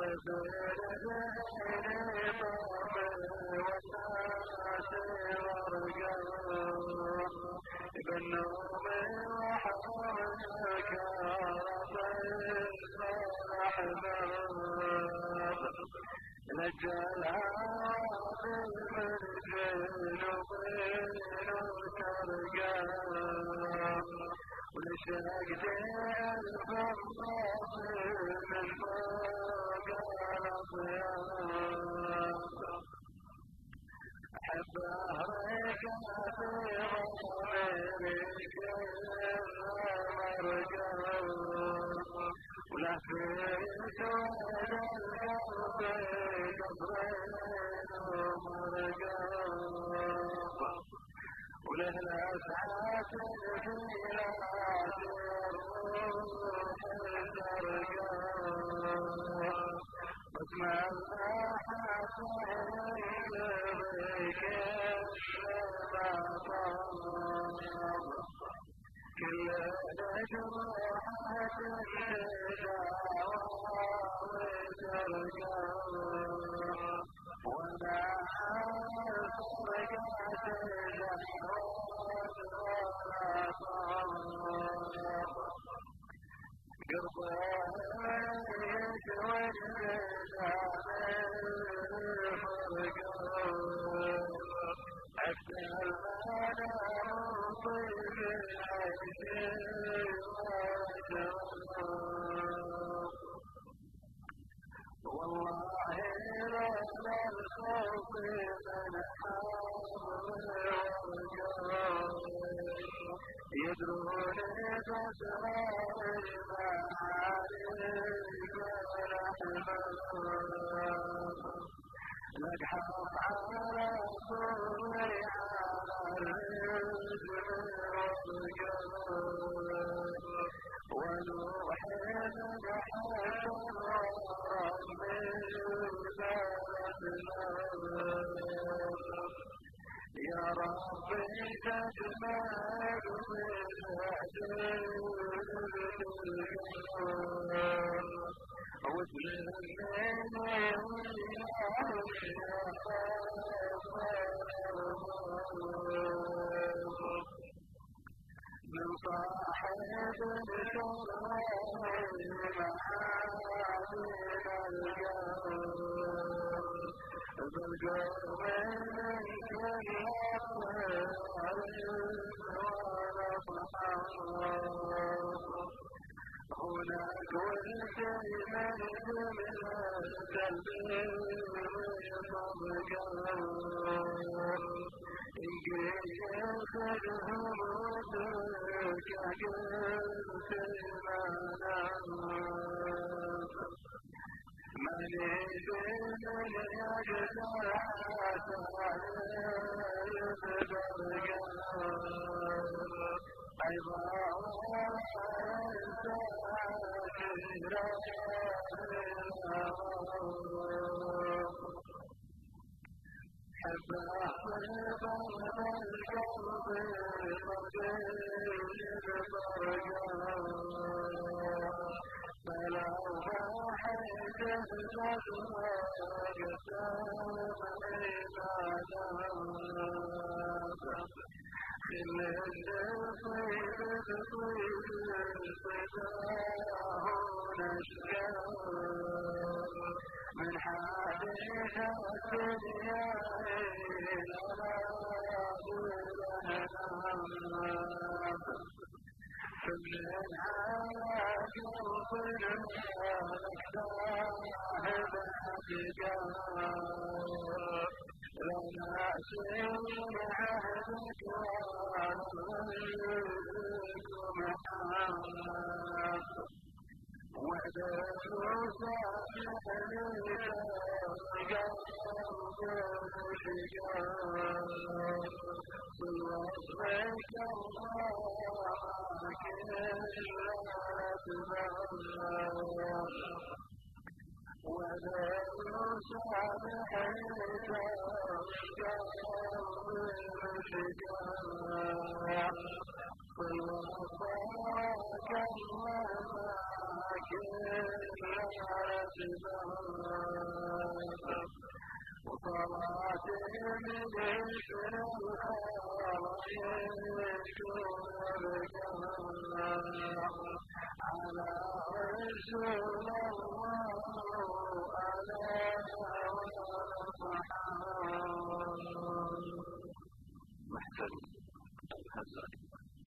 بالنوم وحرك الأحباب لجلها بالمرجل وترقى ولشقت الفرات من فوق الأطياب أحب أهرك في ضميرك المرقى ولفيت وجه القلب قصرين ومرقى وله الأسعات في لات الروح الزرقاء واسمع الراحة بك الشباب كل جروحة تداوى وترقى ومع الفرقة دعوات ولا طاب قربانك والميزان الفرقة عكس المنى طيب العيش والجواب والله لولا الخوف من حرب الورقاء يدرون بأسرار المعارك والأحباب لك حق على صوري على الرجل والقلب ونوح من حشر ربي الأسباب يا ربي تجمل بالعدل وتلمني من صاحب الكرم معادن القلب بالقرب من كل هناك والكلمة من التلبير صدقا إن ياخذهم ودك قلت المنام من يدين يجزع سعيد برقا أيضا حب أحبب القلب فلو ضحيت الأزواج خل الطيب بطيب الفداه نشكى من حادث الدنيا إلى الأهناب فمن على قلب المالك صاحب أحجاب لنا سن عهدك والغيك محاب وعدك صالح لك قلب الشجاب صلواتك الله كلا تبعنا وذاك صالح قلب الشجاع صلواتك الله وصلاتهم بذكر الخير والجمال على رسول الله